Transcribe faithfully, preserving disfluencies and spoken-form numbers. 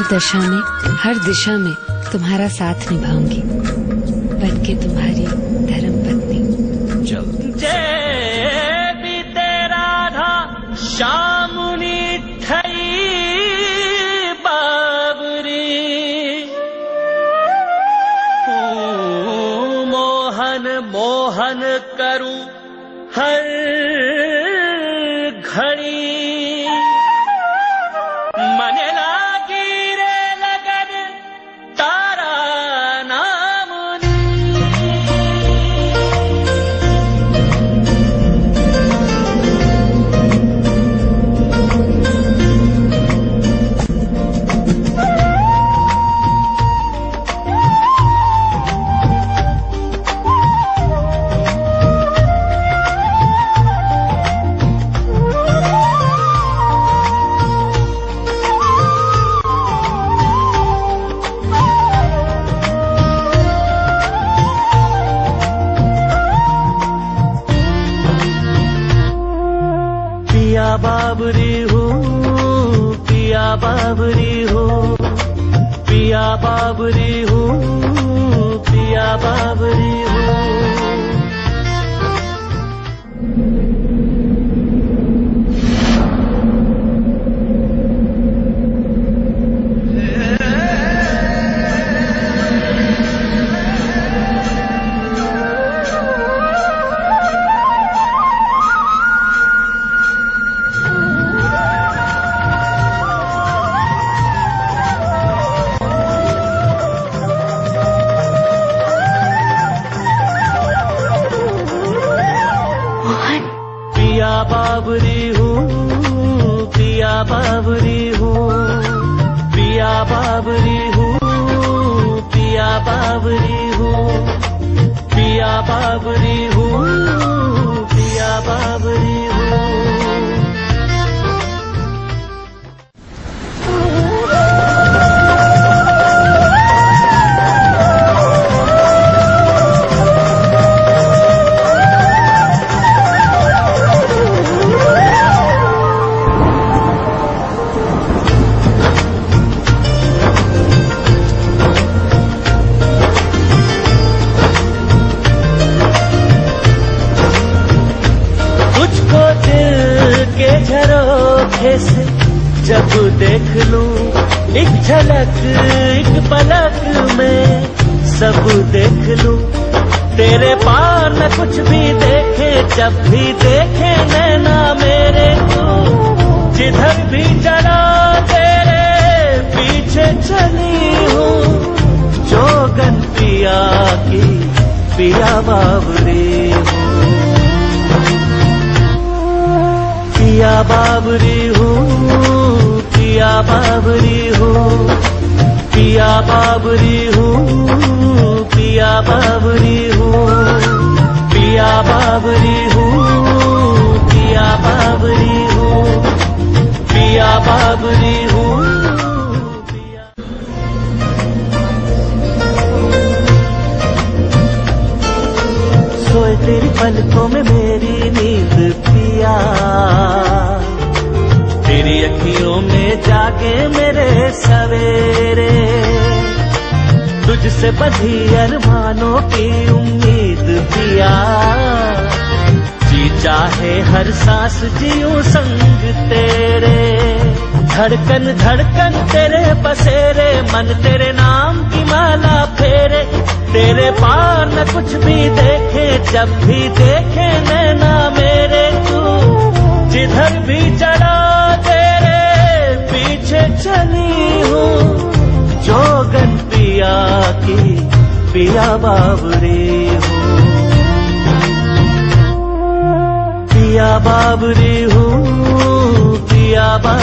दशा में, हर दिशा में तुम्हारा साथ निभाऊंगी, बनके तुम्हारी धर्म पत्नी। जय बीते राधा श्यामुनी थई बाबरी, मोहन मोहन करूं हर घड़ी, मन लागी रे लगन तारा नामुनी। पिया बाबरी हूँ, पिया बाबरी हूँ, पिया बाबरी हूँ, पिया बाबरी हूँ। पिया बाबरी हूँ, पिया बाबरी हूँ, पिया बाबरी हूँ, पिया बाबरी हूँ, पिया बाबरी हूँ, पिया बाबरी हूँ। झरोखे से जब देख लूं एक झलक, एक पलक में सब देख लूं, तेरे पार न कुछ भी देखे, जब भी देखे नैना मेरे तू, जिधर भी चला तेरे पीछे चली हूँ, जोगन पिया की पिया बाबरी हूँ, पिया बाबरी हूँ, पिया बाबरी हूँ, पिया बाबरी हूँ, पिया बाबरी हूँ, पिया बाबरी हूँ, पिया बाबरी हूँ, पिया बाबरी हूँ। सोए तेरी पलकों में मेरी नींद पिया, तेरी अखियों में जागे मेरे सवेरे, तुझसे बंधी अरमानों की उम्मीद पिया, जी चाहे हर सांस जीऊं संग तेरे, धड़कन धड़कन तेरे बसेरे, मन तेरे नाम की माला फेरे, तेरे पार न कुछ भी देखे, जब भी देखे नैना मेरे तू, जिधर भी चला तेरे पीछे चली हूँ, जोगन पिया की पिया बाबरी हूँ, पिया बाबरी हूँ, पिया